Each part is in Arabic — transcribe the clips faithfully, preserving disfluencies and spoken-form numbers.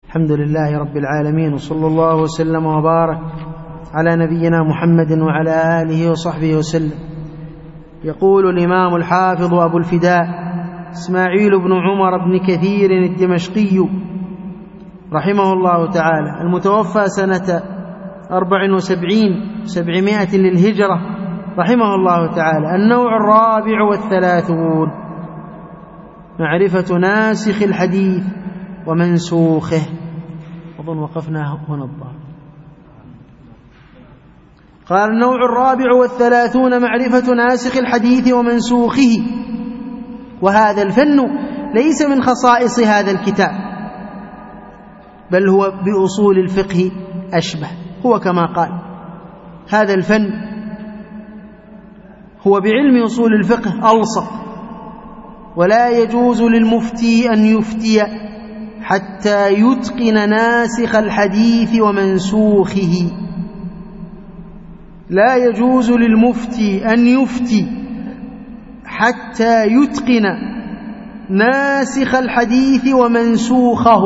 الحمد لله رب العالمين، وصلى الله وسلم وبارك على نبينا محمد وعلى آله وصحبه وسلم. يقول الإمام الحافظ أبو الفداء إسماعيل بن عمر بن كثير الدمشقي رحمه الله تعالى، المتوفى سنة أربع وسبعين سبعمائة للهجرة رحمه الله تعالى: النوع الرابع والثلاثون معرفة ناسخ الحديث ومنسوخه. أظن وقفنا هنا الضال. قال: النوع الرابع والثلاثون معرفة ناسخ الحديث ومنسوخه. وهذا الفن ليس من خصائص هذا الكتاب، بل هو بأصول الفقه أشبه. هو كما قال: هذا الفن هو بعلم أصول الفقه ألصق، ولا يجوز للمفتي أن يفتي حتى يتقن ناسخ الحديث ومنسوخه. لا يجوز للمفتي أن يفتي حتى يتقن ناسخ الحديث ومنسوخه،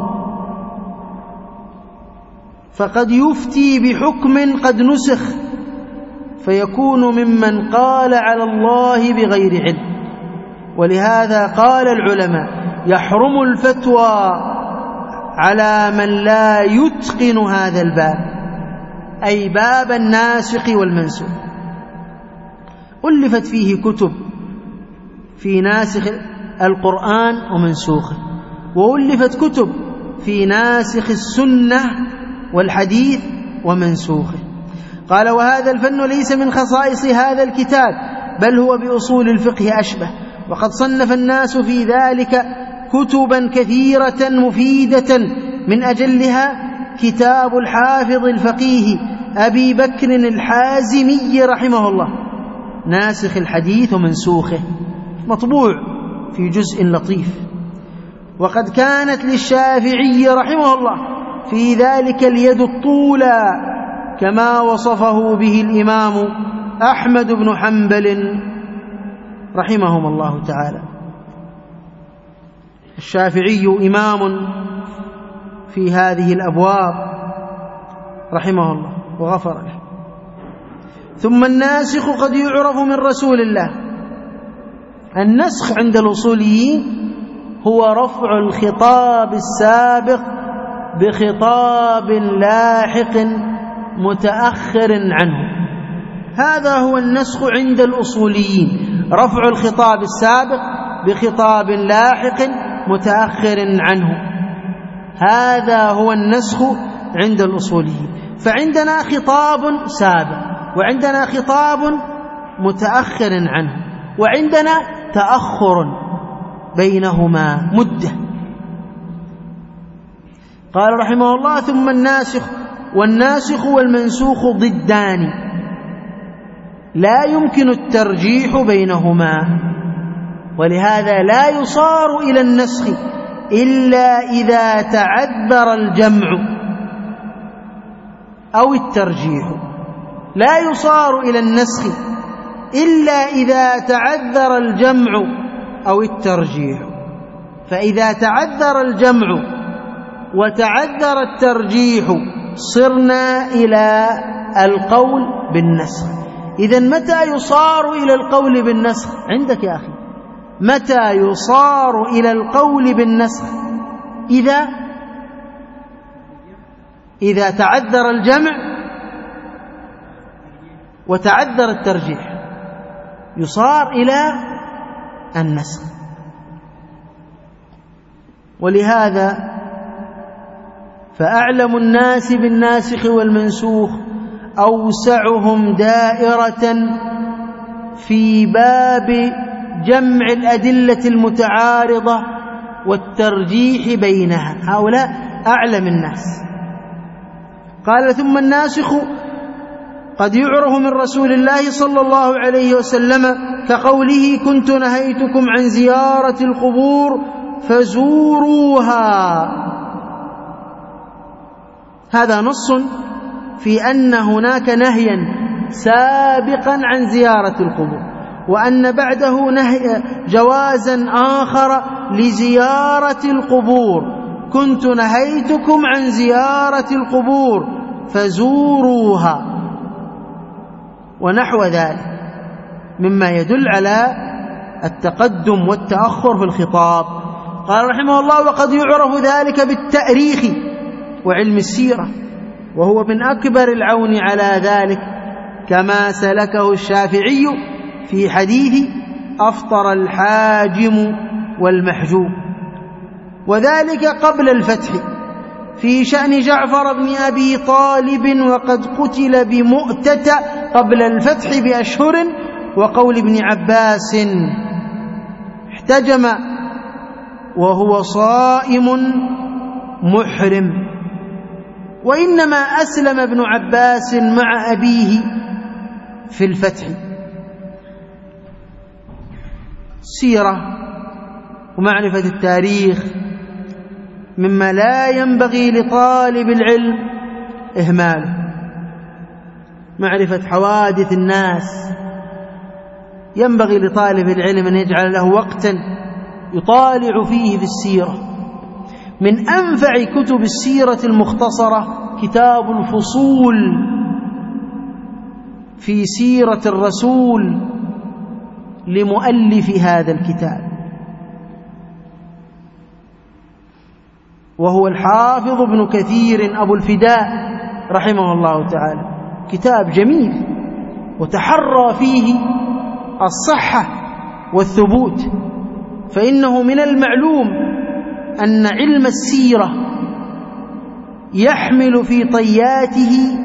فقد يفتي بحكم قد نسخ فيكون ممن قال على الله بغير علم. ولهذا قال العلماء: يحرم الفتوى على من لا يتقن هذا الباب، أي باب الناسخ والمنسوخ. ألفت فيه كتب في ناسخ القرآن ومنسوخه، وألفت كتب في ناسخ السنة والحديث ومنسوخه. قال: وهذا الفن ليس من خصائص هذا الكتاب، بل هو بأصول الفقه أشبه. وقد صنف الناس في ذلك كتبا كثيرة مفيدة، من أجلها كتاب الحافظ الفقيه أبي بكر الحازمي رحمه الله، ناسخ الحديث ومنسوخه، مطبوع في جزء لطيف. وقد كانت للشافعي رحمه الله في ذلك اليد الطولى، كما وصفه به الإمام أحمد بن حنبل رحمهم الله تعالى. الشافعي إمام في هذه الأبواب رحمه الله وغفر له. ثم الناسخ قد يعرف من رسول الله. النسخ عند الأصوليين هو رفع الخطاب السابق بخطاب لاحق متأخر عنه. هذا هو النسخ عند الأصوليين، رفع الخطاب السابق بخطاب لاحق متأخر عنه. هذا هو النسخ عند الأصوليين. فعندنا خطاب سابق، وعندنا خطاب متأخر عنه، وعندنا تأخر بينهما مدة. قال رحمه الله: ثم الناسخ. والناسخ والمنسوخ ضدان، لا يمكن الترجيح بينهما، ولهذا لا يصار إلى النسخ إلا إذا تعذر الجمع أو الترجيح. لا يصار إلى النسخ إلا إذا تعذر الجمع أو الترجيح. فإذا تعذر الجمع وتعذر الترجيح صرنا إلى القول بالنسخ. إذن متى يصار إلى القول بالنسخ؟ عندك يا أخي، متى يصار إلى القول بالنسخ؟ إذا إذا تعذر الجمع وتعذر الترجيح يصار إلى النسخ. ولهذا فأعلم الناس بالناسخ والمنسوخ أوسعهم دائرة في باب جمع الأدلة المتعارضة والترجيح بينها. هؤلاء أعلم الناس. قال: ثم الناسخ قد يعرف من رسول الله صلى الله عليه وسلم، كقوله: كنت نهيتكم عن زيارة القبور فزوروها. هذا نص في أن هناك نهيا سابقا عن زيارة القبور، وأن بعده نهي جوازا آخر لزيارة القبور. كنت نهيتكم عن زيارة القبور فزوروها، ونحو ذلك مما يدل على التقدم والتأخر في الخطاب. قال رحمه الله: وقد يعرف ذلك بالتأريخ وعلم السيرة، وهو من أكبر العون على ذلك، كما سلكه الشافعي في حديث أفطر الحاجم والمحجوم، وذلك قبل الفتح في شأن جعفر بن أبي طالب وقد قتل بمؤتة قبل الفتح بأشهر، وقول ابن عباس: احتجم وهو صائم محرم. وإنما أسلم ابن عباس مع أبيه في الفتح. السيرة ومعرفة التاريخ مما لا ينبغي لطالب العلم إهماله. معرفة حوادث الناس ينبغي لطالب العلم أن يجعل له وقتا يطالع فيه في السيرة. من أنفع كتب السيرة المختصرة كتاب الفصول في سيرة الرسول لمؤلف هذا الكتاب، وهو الحافظ ابن كثير أبو الفداء رحمه الله تعالى. كتاب جميل وتحرى فيه الصحة والثبوت، فإنه من المعلوم أن علم السيرة يحمل في طياته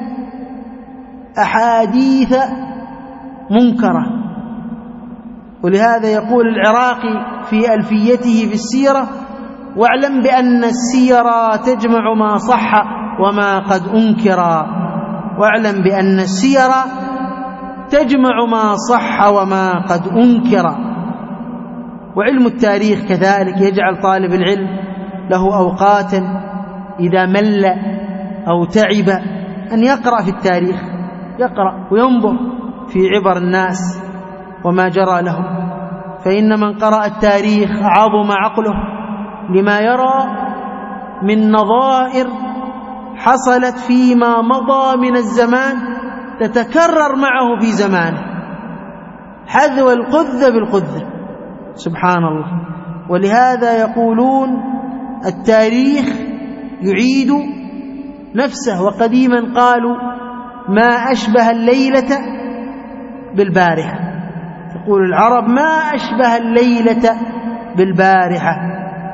أحاديث منكرة، ولهذا يقول العراقي في ألفيته في السيرة: واعلم بأن السيرة تجمع ما صح وما قد أنكر. واعلم بأن السيرة تجمع ما صح وما قد أنكر. وعلم التاريخ كذلك يجعل طالب العلم له أوقاتا إذا مل أو تعب أن يقرأ في التاريخ، يقرأ وينظر في عبر الناس وما جرى لهم، فإن من قرأ التاريخ عظم عقله لما يرى من نظائر حصلت فيما مضى من الزمان تتكرر معه في زمانه، حذو القذ بالقذ، سبحان الله. ولهذا يقولون التاريخ يعيد نفسه، وقديما قالوا: ما أشبه الليلة بالبارحة. تقول العرب: ما أشبه الليلة بالبارحة.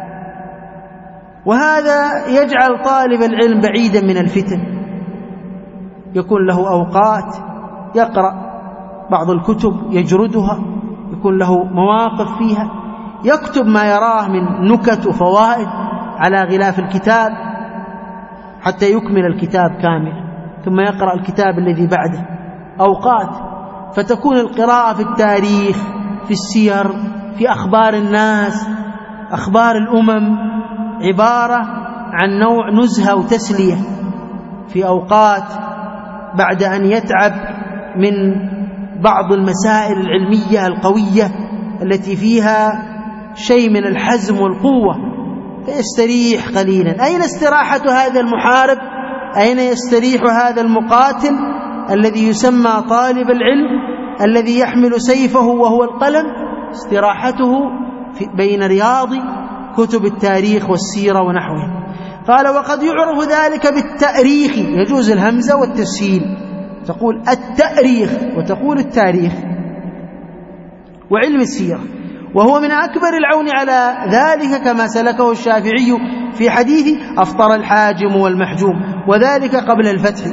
وهذا يجعل طالب العلم بعيدا من الفتن، يكون له أوقات يقرأ بعض الكتب يجردها، يكون له مواقف فيها، يكتب ما يراه من نكت وفوائد على غلاف الكتاب حتى يكمل الكتاب كامل، ثم يقرأ الكتاب الذي بعده. أوقات، فتكون القراءة في التاريخ، في السير، في أخبار الناس، أخبار الأمم، عبارة عن نوع نزهة وتسلية في أوقات بعد أن يتعب من بعض المسائل العلمية القوية التي فيها شيء من الحزم والقوة، فيستريح قليلا. أين استراحة هذا المحارب؟ أين يستريح هذا المقاتل الذي يسمى طالب العلم، الذي يحمل سيفه وهو القلم؟ استراحته بين رياض كتب التاريخ والسيرة ونحوه. قال: وقد يعرف ذلك بالتأريخ، يجوز الهمزة والتسهيل، تقول التأريخ وتقول التاريخ، وعلم السيرة، وهو من أكبر العون على ذلك، كما سلكه الشافعي في حديث أفطر الحاجم والمحجوم، وذلك قبل الفتح.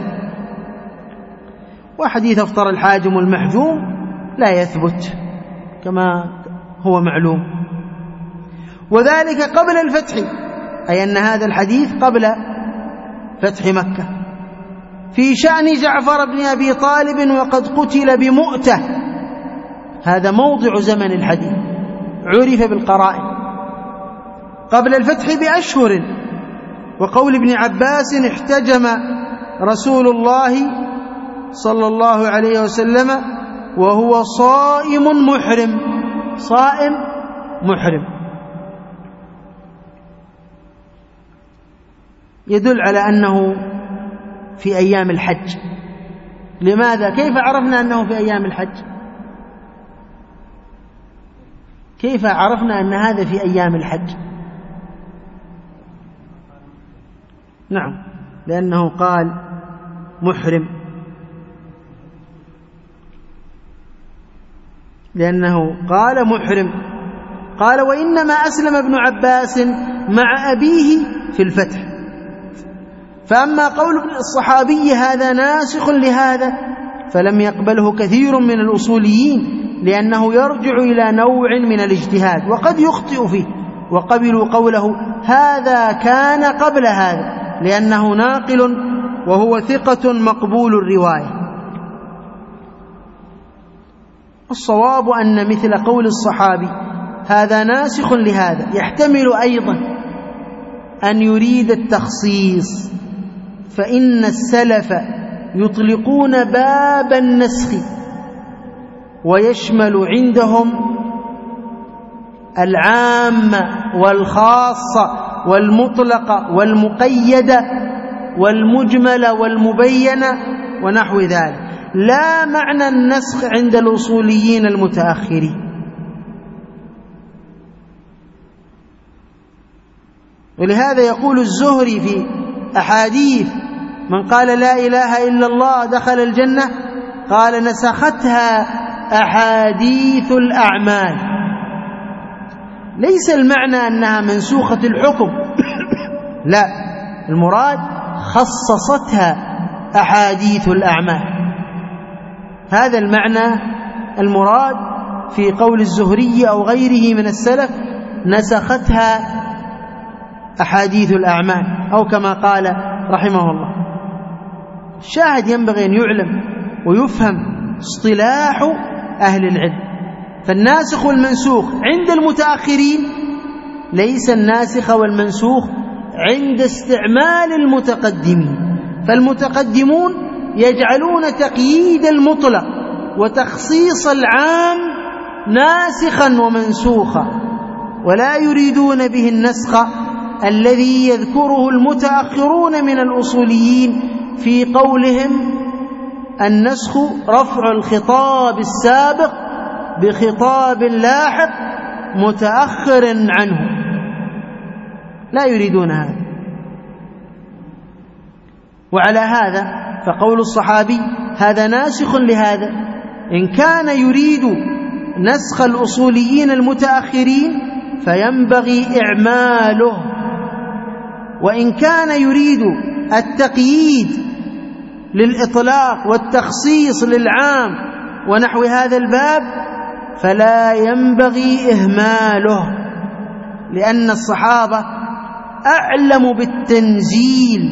وحديث أفطر الحاجم والمحجوم لا يثبت كما هو معلوم، وذلك قبل الفتح، أي أن هذا الحديث قبل فتح مكة، في شأن جعفر بن أبي طالب وقد قتل بمؤتة. هذا موضع زمن الحديث، عرف بالقرائن، قبل الفتح بأشهر. وقول ابن عباس: احتجم رسول الله صلى الله عليه وسلم وهو صائم محرم. صائم محرم. يدل على أنه في أيام الحج. لماذا؟ كيف عرفنا أنه في أيام الحج؟ كيف عرفنا أن هذا في أيام الحج؟ نعم، لأنه قال محرم، لأنه قال محرم. قال وإنما أسلم ابن عباس مع أبيه في الفتح. فأما قول الصحابي هذا ناسخ لهذا فلم يقبله كثير من الأصوليين، لأنه يرجع إلى نوع من الاجتهاد وقد يخطئ فيه، وقبلوا قوله هذا كان قبل هذا لأنه ناقل وهو ثقة مقبول الرواية. الصواب أن مثل قول الصحابي هذا ناسخ لهذا يحتمل أيضا أن يريد التخصيص، فإن السلف يطلقون باب النسخ ويشمل عندهم العام والخاصة والمطلقة والمقيدة والمجمل والمبينة ونحو ذلك، لا معنى النسخ عند الأصوليين المتأخرين. ولهذا يقول الزهري في أحاديث من قال لا إله إلا الله دخل الجنة، قال نسختها أحاديث الأعمال. ليس المعنى أنها منسوخة الحكم لا، المراد خصصتها أحاديث الأعمال، هذا المعنى المراد في قول الزهري أو غيره من السلف، نسختها أحاديث الأعمال، أو كما قال رحمه الله. الشاهد ينبغي أن يعلم ويفهم اصطلاح أهل العلم. فالناسخ والمنسوخ عند المتأخرين ليس الناسخ والمنسوخ عند استعمال المتقدمين. فالمتقدمون يجعلون تقييد المطلق وتخصيص العام ناسخا ومنسوخا، ولا يريدون به النسخ الذي يذكره المتأخرون من الأصوليين في قولهم النسخ رفع الخطاب السابق بخطاب لاحق متأخر عنه، لا يريدون هذا. وعلى هذا فقول الصحابي هذا ناسخ لهذا إن كان يريد نسخ الأصوليين المتأخرين فينبغي إعماله، وإن كان يريد التقييد للإطلاق والتخصيص للعام ونحو هذا الباب فلا ينبغي إهماله، لأن الصحابة أعلم بالتنزيل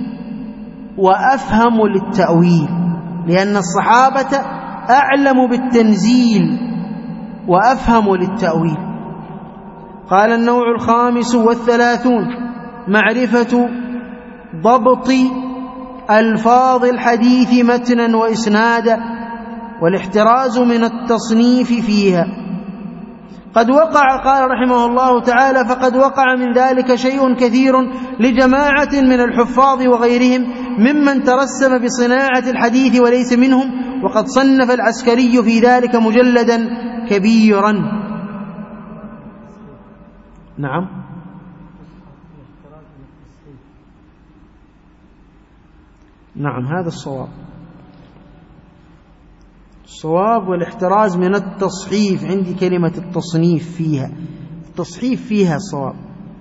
وأفهم للتأويل، لأن الصحابة أعلم بالتنزيل وأفهم للتأويل. قال النوع الخامس والثلاثون معرفة ضبط ألفاظ الحديث متنا وإسنادا والاحتراز من التصنيف فيها. قد وقع، قال رحمه الله تعالى، فقد وقع من ذلك شيء كثير لجماعة من الحفاظ وغيرهم ممن ترسم بصناعة الحديث وليس منهم، وقد صنف العسكري في ذلك مجلدا كبيرا. نعم، نعم، هذا الصواب. الصواب والاحتراز من التصحيف، عندي كلمة التصنيف فيها، التصحيف فيها الصواب.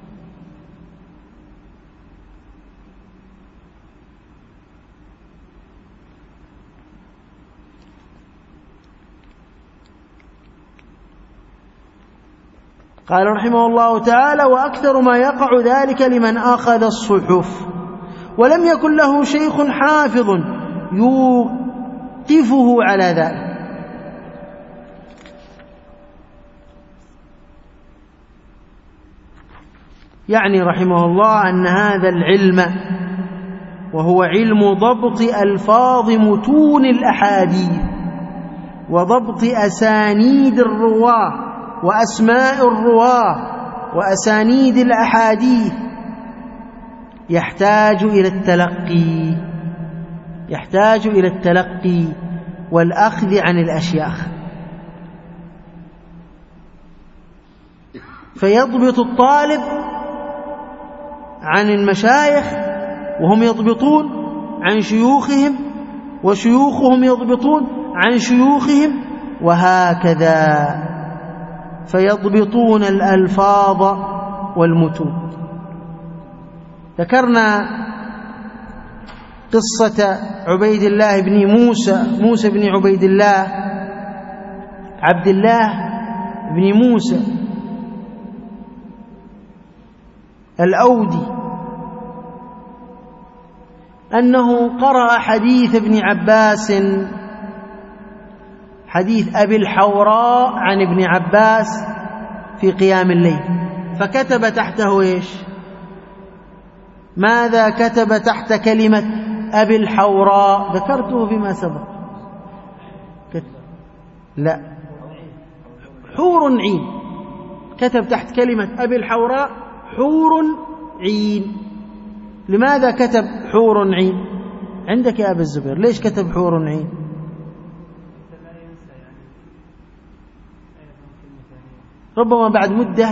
قال رحمه الله تعالى: وأكثر ما يقع ذلك لمن أخذ الصحف ولم يكن له شيخ حافظ يوقفه على ذلك. يعني رحمه الله أن هذا العلم وهو علم ضبط ألفاظ متون الأحاديث وضبط أسانيد الرواه وأسماء الرواه وأسانيد الأحاديث يحتاج إلى التلقي يحتاج إلى التلقي والأخذ عن الأشياخ، فيضبط الطالب عن المشايخ وهم يضبطون عن شيوخهم، وشيوخهم يضبطون عن شيوخهم، وهكذا، فيضبطون الألفاظ والمتون. ذكرنا قصة عبيد الله بن موسى موسى بن عبيد الله عبد الله بن موسى الأودي، أنه قرأ حديث ابن عباس، حديث أبي الحوراء عن ابن عباس في قيام الليل، فكتب تحته إيش؟ ماذا كتب تحت كلمة أبي الحوراء؟ ذكرته فيما سبق. لا، حور عين. كتب تحت كلمة أبي الحوراء حور عين. لماذا كتب حور عين؟ عندك يا أبا الزبير، ليش كتب حور عين؟ ربما بعد مدة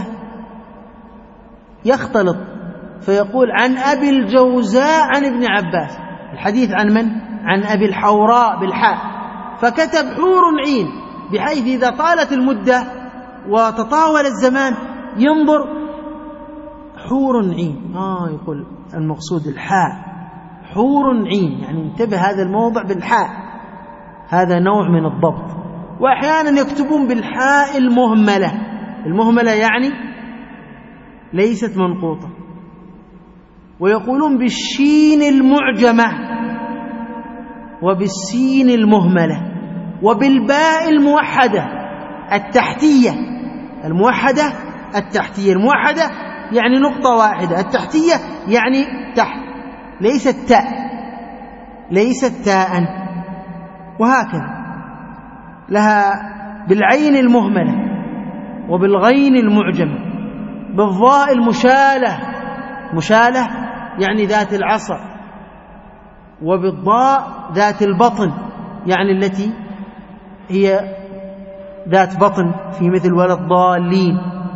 يختلط فيقول عن أبي الجوزاء عن ابن عباس، الحديث عن من؟ عن أبي الحوراء بالحاء، فكتب حور عين، بحيث إذا طالت المدة وتطاول الزمان ينظر حور عين، آه يقول المقصود الحاء، حور عين، يعني انتبه هذا الموضع بالحاء، هذا نوع من الضبط. وأحيانا يكتبون بالحاء المهملة، المهملة يعني ليست منقوطة، ويقولون بالشين المعجمة وبالسين المهملة وبالباء الموحدة التحتية، الموحدة التحتية، الموحدة يعني نقطة واحدة، التحتية يعني تحت، ليست تاء، ليست تاء، وهكذا. لها بالعين المهملة وبالغين المعجمة، بالضاء المشالة، مشالة يعني ذات العصا، وبالضاء ذات البطن يعني التي هي ذات بطن في مثل ولا الضالين.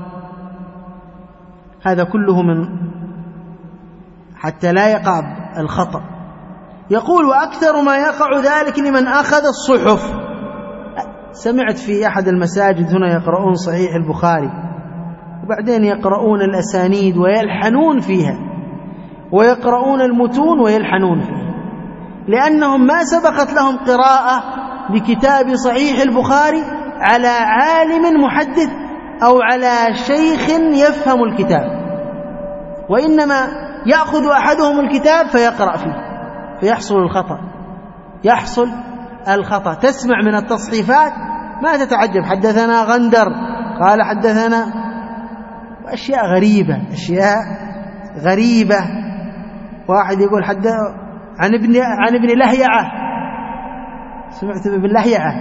هذا كله من حتى لا يقع الخطأ. يقول وأكثر ما يقع ذلك لمن أخذ الصحف. سمعت في أحد المساجد هنا يقرؤون صحيح البخاري وبعدين يقرؤون الأسانيد ويلحنون فيها، ويقرؤون المتون ويلحنون فيها، لأنهم ما سبقت لهم قراءة بكتاب صحيح البخاري على عالم محدث أو على شيخ يفهم الكتاب، وإنما يأخذ أحدهم الكتاب فيقرأ فيه فيحصل الخطأ، يحصل الخطأ. تسمع من التصحيفات ما تتعجب، حدثنا غندر قال حدثنا، أشياء غريبة، أشياء غريبة. واحد يقول حد عن ابن عن ابن لهيعة، سمعت ابن لهيعة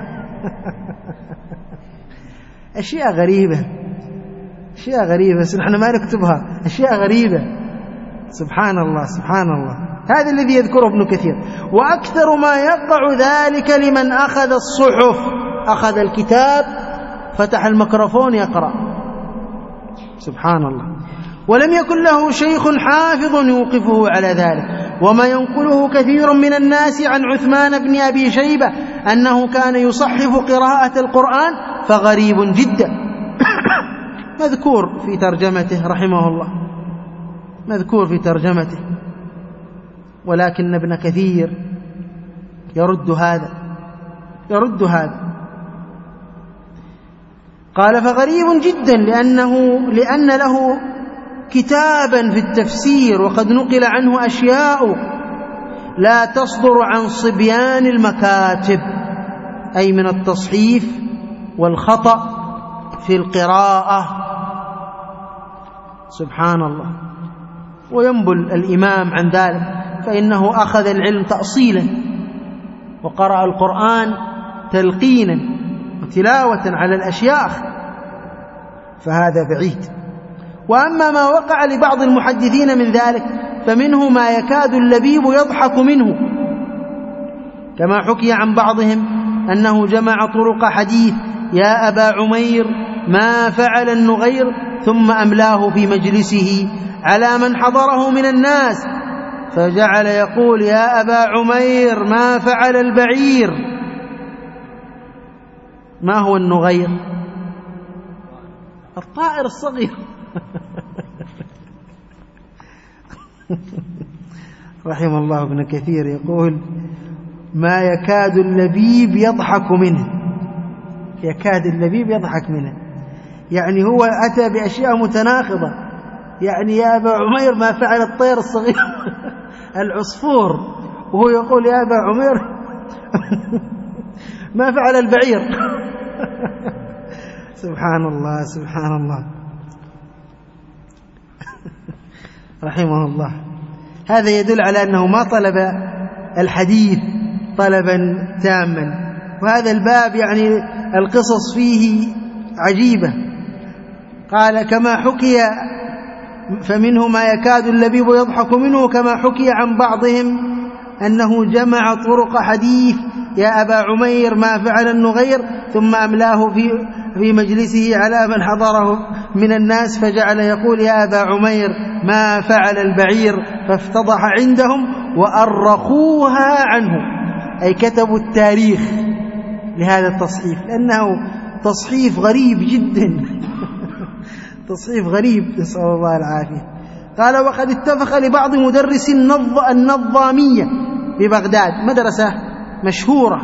أشياء غريبة، أشياء غريبة، بس نحن ما نكتبها، أشياء غريبة. سبحان الله سبحان الله. هذا الذي يذكره ابن كثير. وأكثر ما يقع ذلك لمن أخذ الصحف، أخذ الكتاب فتح الميكروفون يقرأ، سبحان الله، ولم يكن له شيخ حافظ يوقفه على ذلك. وما ينقله كثير من الناس عن عثمان بن أبي شيبة أنه كان يصحف قراءة القرآن فغريب جدا. مذكور في ترجمته رحمه الله، مذكور في ترجمته، ولكن ابن كثير يرد هذا، يرد هذا. قال فغريب جدا لأنه لأن له كتابا في التفسير، وقد نقل عنه أشياء لا تصدر عن صبيان المكاتب، أي من التصحيف والخطأ في القراءة، سبحان الله. وينبل الإمام عن ذلك، فإنه أخذ العلم تأصيلا وقرأ القرآن تلقينا وتلاوة على الأشياخ، فهذا بعيد. وأما ما وقع لبعض المحدثين من ذلك فمنه ما يكاد اللبيب يضحك منه، كما حكي عن بعضهم أنه جمع طرق حديث يا أبا عمير ما فعل النغير ثم أملاه في مجلسه على من حضره من الناس، فجعل يقول يا أبا عمير ما فعل البعير. ما هو النغير؟ الطائر الصغير. رحم الله ابن كثير يقول ما يكاد اللبيب يضحك منه، يكاد اللبيب يضحك منه، يعني هو أتى بأشياء متناقضة. يعني يا أبا عمير ما فعل الطير الصغير العصفور، وهو يقول يا أبا عمير ما فعل البعير. سبحان الله سبحان الله. رحمه الله. هذا يدل على أنه ما طلب الحديث طلبا تاما. وهذا الباب يعني القصص فيه عجيبة. قال كما حكي فمنه ما يكاد اللبيب يضحك منه، كما حكي عن بعضهم أنه جمع طرق حديث يا أبا عمير ما فعل النغير ثم أملاه في في مجلسه على من حضره من الناس، فجعل يقول يا أبا عمير ما فعل البعير، فافتضح عندهم وأرخوها عنه، أي كتبوا التاريخ لهذا التصحيف، لأنه تصحيف غريب جدا. تصحيف غريب، نسأل الله العافية. قال وقد اتفق لبعض مدرسي النظامية ببغداد، مدرسة مشهورة،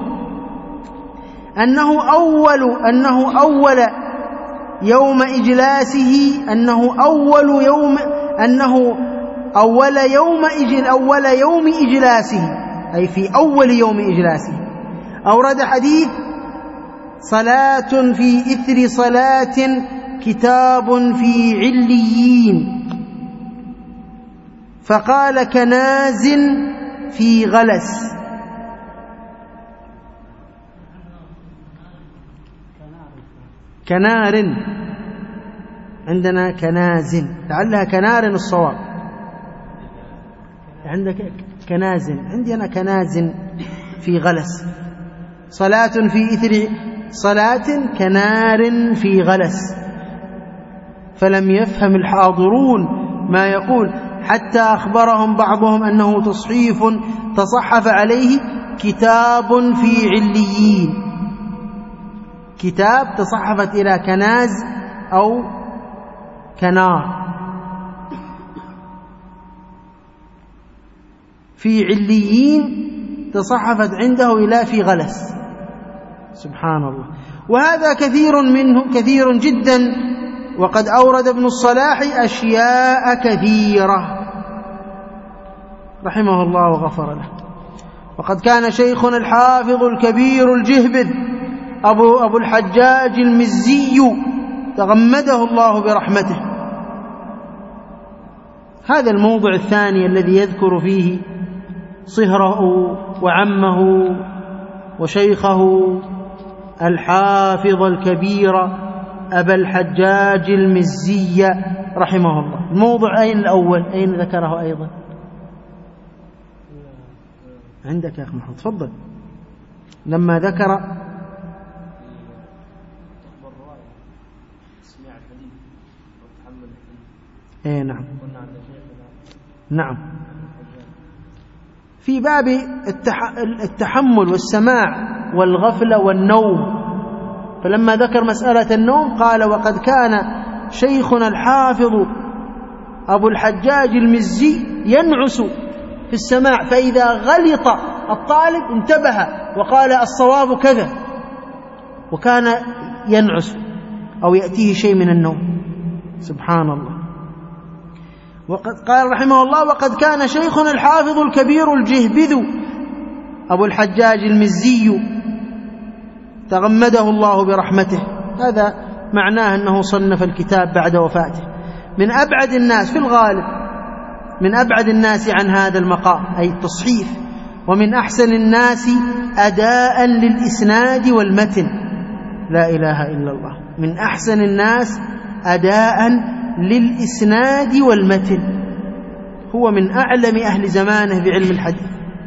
أنه أول أنه أول يوم إجلاسه أنه أول يوم أنه أول يوم إجل أول يوم إجلاسه أي في أول يوم إجلاسه أورد حديث صلاة في إثر صلاة كتاب في عليين، فقال كناز في غلس. كنار، عندنا كناز، لعلها كنار الصواب، عندك كناز، عندي أنا كناز في غلس. صلاة في إثر صلاة كنار في غلس، فلم يفهم الحاضرون ما يقول حتى أخبرهم بعضهم أنه تصحيف تصحف عليه كتاب في عليين، كتاب تصحفت إلى كناز أو كنار في عليين، تصحفت عنده إلى في غلس. سبحان الله. وهذا كثير منه كثير جدا، وقد أورد ابن الصلاح أشياء كثيرة رحمه الله وغفر له. وقد كان شيخنا الحافظ الكبير الجهبذ أبو, أبو الحجاج المزي تغمده الله برحمته. هذا الموضع الثاني الذي يذكر فيه صهره وعمه وشيخه الحافظ الكبير أبا الحجاج المزي رحمه الله. الموضع أين الأول؟ أين ذكره أيضا؟ عندك يا أخي محمد، تفضل. لما ذكر ايه نعم نعم في باب التحمل والسماع والغفلة والنوم، فلما ذكر مسألة النوم قال وقد كان شيخنا الحافظ أبو الحجاج المزي ينعس في السماع، فإذا غلط الطالب انتبه وقال الصواب كذا، وكان ينعس أو يأتيه شيء من النوم. سبحان الله. وقد قال رحمه الله وقد كان شيخنا الحافظ الكبير الجهبذ أبو الحجاج المزي تغمده الله برحمته. هذا معناه أنه صنف الكتاب بعد وفاته، من أبعد الناس في الغالب من أبعد الناس عن هذا المقام أي التصحيف، ومن أحسن الناس أداء للإسناد والمتن. لا إله إلا الله. من أحسن الناس أداء للإسناد والمتن. هو من أعلم أهل زمانه بعلم الحديث،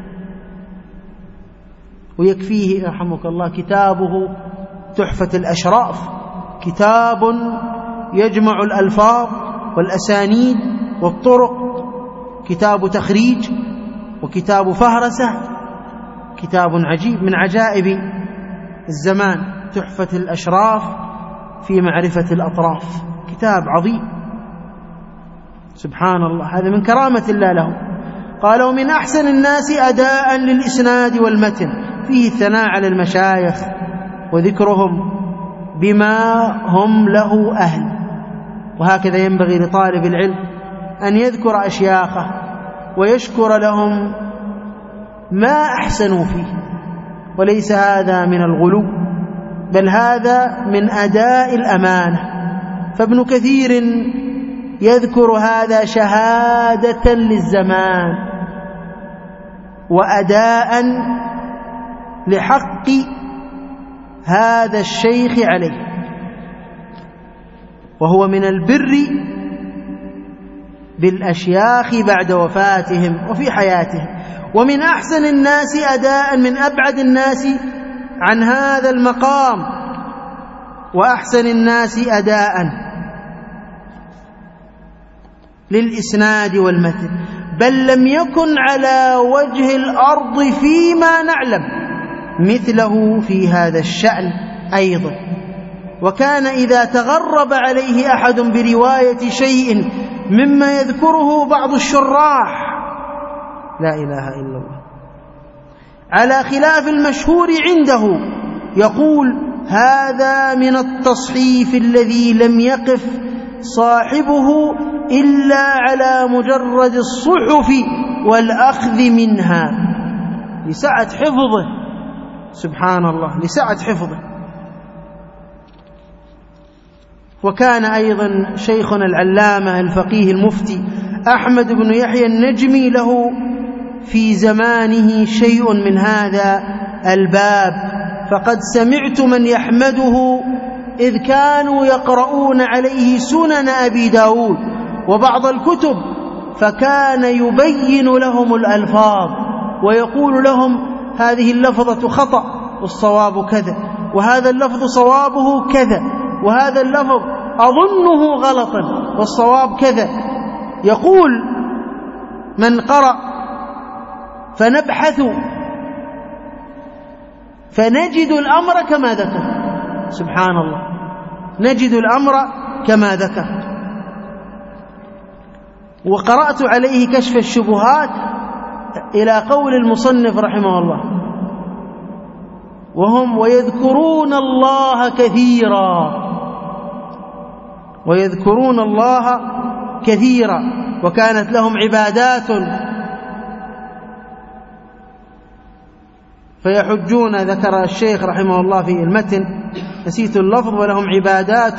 ويكفيه رحمك الله كتابه تحفة الأشراف، كتاب يجمع الألفاظ والأسانيد والطرق، كتاب تخريج وكتاب فهرسة، كتاب عجيب من عجائب الزمان، تحفة الأشراف في معرفة الأطراف، كتاب عظيم سبحان الله. هذا من كرامة الله له. قال: ومن أحسن الناس أداء للإسناد والمتن، فيه الثناء على المشايخ وذكرهم بما هم له أهل. وهكذا ينبغي لطالب العلم أن يذكر أشياخه ويشكر لهم ما أحسنوا فيه، وليس هذا من الغلو، بل هذا من أداء الأمانة. فابن كثير يذكر هذا شهادة للزمان وأداء لحق هذا الشيخ عليه، وهو من البر بالأشياخ بعد وفاتهم وفي حياتهم. ومن أحسن الناس أداء، من أبعد الناس عن هذا المقام، وأحسن الناس أداء للإسناد والمتن، بل لم يكن على وجه الأرض فيما نعلم مثله في هذا الشأن أيضا. وكان إذا تغرب عليه أحد برواية شيء مما يذكره بعض الشراح، لا إله إلا الله، على خلاف المشهور عنده، يقول: هذا من التصحيف الذي لم يقف صاحبه إلا على مجرد الصحف والأخذ منها، لسعة حفظه سبحان الله، لسعة حفظه. وكان أيضا شيخنا العلامة الفقيه المفتي أحمد بن يحيى النجمي له في زمانه شيء من هذا الباب، فقد سمعت من يحمده إذ كانوا يقرؤون عليه سنن أبي داود وبعض الكتب، فكان يبين لهم الألفاظ ويقول لهم: هذه اللفظة خطأ والصواب كذا، وهذا اللفظ صوابه كذا، وهذا اللفظ أظنه غلطا والصواب كذا. يقول: من قرأ فنبحث فنجد الأمر كما ذكر، سبحان الله، نجد الأمر كما ذكر. وقرأت عليه كشف الشبهات إلى قول المصنف رحمه الله: وهم ويذكرون الله كثيرا، ويذكرون الله كثيرا، وكانت لهم عبادات فيحجون، ذكر الشيخ رحمه الله في المتن، نسيت اللفظ، ولهم عبادات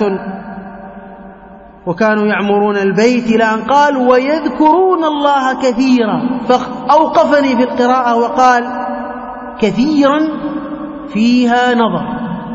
وكانوا يعمرون البيت، إلى أن قال: ويذكرون الله كثيرا، فأوقفني في القراءة وقال: كثيرا فيها نظر،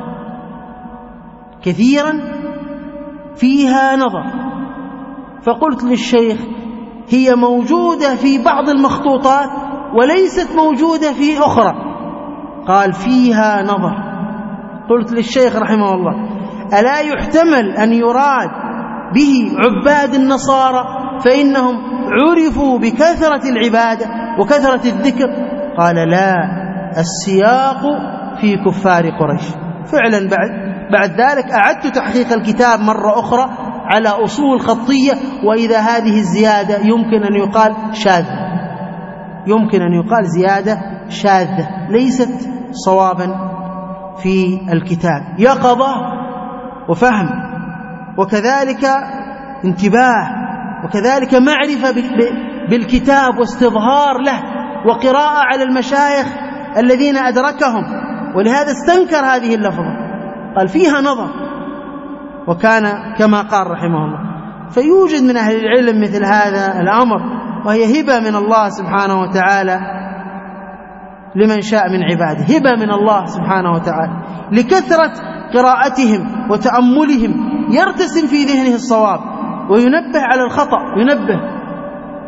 كثيرا فيها نظر. فقلت للشيخ: هي موجودة في بعض المخطوطات وليست موجودة في أخرى. قال: فيها نظر. قلت للشيخ رحمه الله: ألا يحتمل أن يراد به عباد النصارى فإنهم عرفوا بكثرة العبادة وكثرة الذكر؟ قال: لا، السياق في كفار قريش. فعلا بعد, بعد ذلك أعدت تحقيق الكتاب مرة أخرى على أصول خطية، وإذا هذه الزيادة يمكن أن يقال شاذة، يمكن أن يقال زيادة شاذة ليست صوابا في الكتاب. يقظة وفهم، وكذلك انتباه، وكذلك معرفة بالكتاب واستظهار له، وقراءة على المشايخ الذين أدركهم، ولهذا استنكر هذه اللفظة، قال: فيها نظر. وكان كما قال رحمه الله. فيوجد من أهل العلم مثل هذا الأمر، وهي هبة من الله سبحانه وتعالى لمن شاء من عباده، هبة من الله سبحانه وتعالى لكثرة قراءتهم وتأملهم، يرتسم في ذهنه الصواب وينبه على الخطأ، ينبه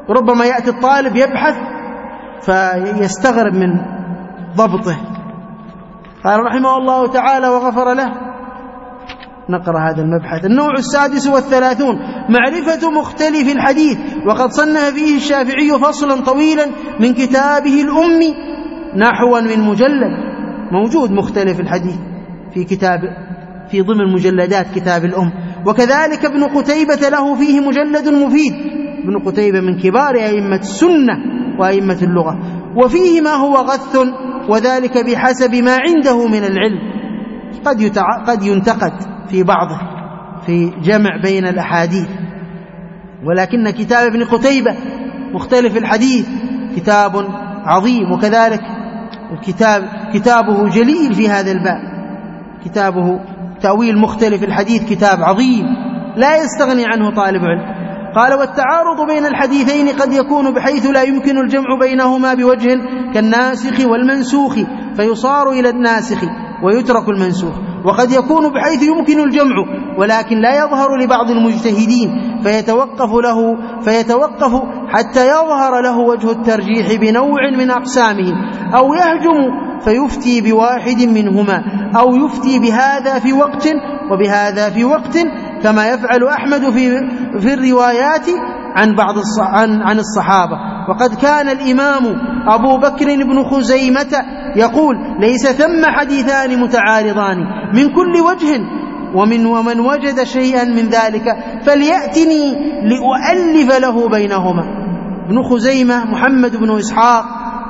ربما يأتي الطالب يبحث فيستغرب من ضبطه. قال رحمه الله تعالى وغفر له. نقرأ هذا المبحث. النوع السادس والثلاثون: معرفة مختلف الحديث، وقد صنف فيه الشافعي فصلا طويلا من كتابه الأم نحوا من مجلد. موجود مختلف الحديث في كتاب في ضمن مجلدات كتاب الأم. وكذلك ابن قتيبة له فيه مجلد مفيد. ابن قتيبة من كبار أئمة السنة وأئمة اللغة، وفيه ما هو غث، وذلك بحسب ما عنده من العلم. قد يتع... قد ينتقد في بعضه في جمع بين الأحاديث، ولكن كتاب ابن قتيبة مختلف الحديث كتاب عظيم. وكذلك الكتاب كتابه جليل في هذا الباب، كتابه تأويل مختلف الحديث كتاب عظيم لا يستغني عنه طالب علم. قال: والتعارض بين الحديثين قد يكون بحيث لا يمكن الجمع بينهما بوجه كالناسخ والمنسوخ فيصار إلى الناسخ ويترك المنسوخ، وقد يكون بحيث يمكن الجمع ولكن لا يظهر لبعض المجتهدين فيتوقف له فيتوقف حتى يظهر له وجه الترجيح بنوع من أقسامه، أو يهجم فيفتي بواحد منهما، أو يفتي بهذا في وقت وبهذا في وقت، كما يفعل أحمد في في الروايات عن بعض عن عن الصحابة. وقد كان الإمام أبو بكر بن خزيمة يقول: ليس ثم حديثان متعارضان من كل وجه، ومن ومن وجد شيئا من ذلك فليأتني لأؤلف له بينهما. ابن خزيمة محمد بن إسحاق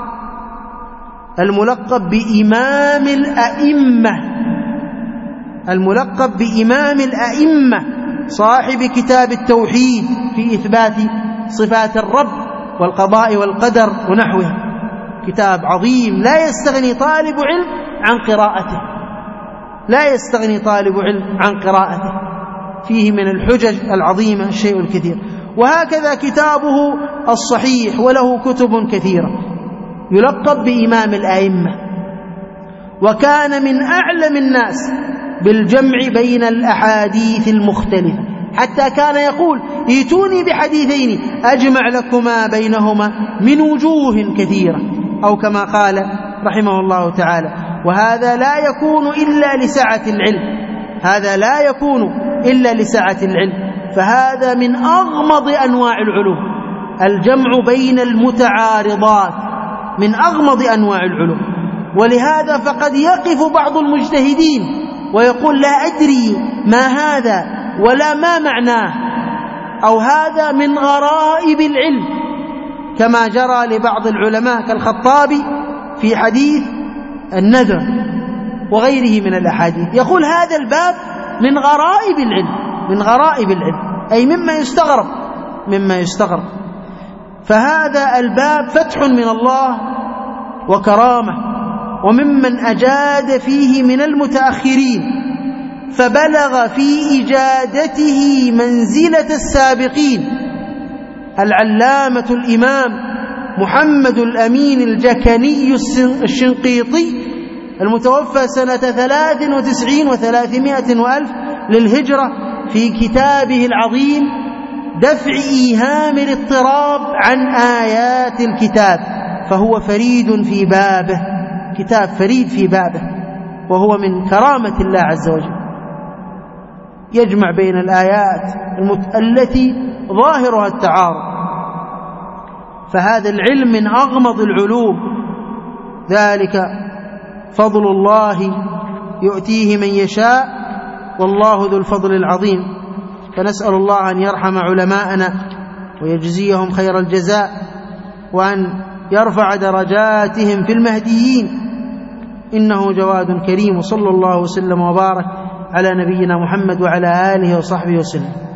الملقب بإمام الأئمة، الملقب بإمام الأئمة، صاحب كتاب التوحيد في إثبات صفات الرب والقضاء والقدر ونحوها. كتاب عظيم لا يستغني طالب علم عن قراءته، لا يستغني طالب علم عن قراءته، فيه من الحجج العظيمة الشيء الكثير. وهكذا كتابه الصحيح، وله كتب كثيرة، يلقب بإمام الأئمة، وكان من أعلم الناس بالجمع بين الأحاديث المختلفة، حتى كان يقول: ائتوني بحديثين أجمع لكما بينهما من وجوه كثيرة، أو كما قال رحمه الله تعالى. وهذا لا يكون إلا لسعة العلم، هذا لا يكون إلا لسعة العلم، فهذا من أغمض أنواع العلوم، الجمع بين المتعارضات من أغمض أنواع العلوم. ولهذا فقد يقف بعض المجتهدين ويقول: لا أدري ما هذا ولا ما معناه، أو هذا من غرائب العلم، كما جرى لبعض العلماء كالخطابي في حديث النذر وغيره من الأحاديث، يقول: هذا الباب من غرائب العلم، من غرائب العلم، أي مما يستغرب، مما يستغرب. فهذا الباب فتح من الله وكرامة، وممن أجاد فيه من المتأخرين، فبلغ في إجادته منزلة السابقين. العلامة الإمام محمد الأمين الجكني الشنقيطي المتوفى سنة ثلاث وتسعين وثلاثمائة وألف للهجرة، في كتابه العظيم دفع إيهام الاضطراب عن آيات الكتاب، فهو فريد في بابه، كتاب فريد في بابه، وهو من كرامة الله عز وجل، يجمع بين الآيات التي ظاهرها التعارض. فهذا العلم من أغمض العلوم، ذلك فضل الله يؤتيه من يشاء، والله ذو الفضل العظيم. فنسأل الله أن يرحم علماءنا ويجزيهم خير الجزاء، وأن يرفع درجاتهم في المهديين، إنه جواد كريم. صلى الله وسلم وبارك على نبينا محمد وعلى آله وصحبه وسلم.